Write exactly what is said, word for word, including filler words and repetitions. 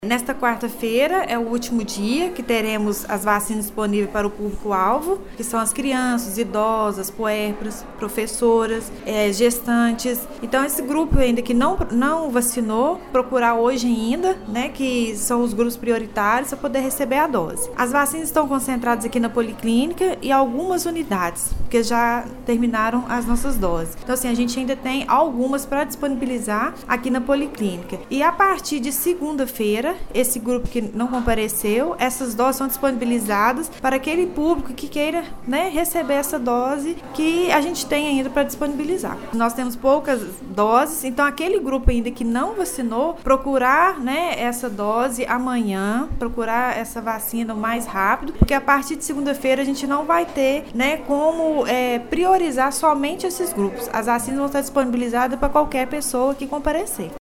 Nesta quarta-feira é o último dia que teremos as vacinas disponíveis para o público-alvo, que são as crianças, idosas, puérperas, professoras, é, gestantes. Então, esse grupo ainda que não, não vacinou, procurar hoje ainda, né, que são os grupos prioritários para poder receber a dose. As vacinas estão concentradas aqui na Policlínica e algumas unidades, porque já terminaram as nossas doses. Então, assim, a gente ainda tem algumas para disponibilizar aqui na Policlínica. E a partir de segunda-feira, esse grupo que não compareceu, essas doses são disponibilizadas para aquele público que queira, né, receber essa dose que a gente tem ainda para disponibilizar. Nós temos poucas doses, então aquele grupo ainda que não vacinou, procurar, né, essa dose amanhã, procurar essa vacina o mais rápido, porque a partir de segunda-feira a gente não vai ter, né, como é, priorizar somente esses grupos. As vacinas vão estar disponibilizadas para qualquer pessoa que comparecer.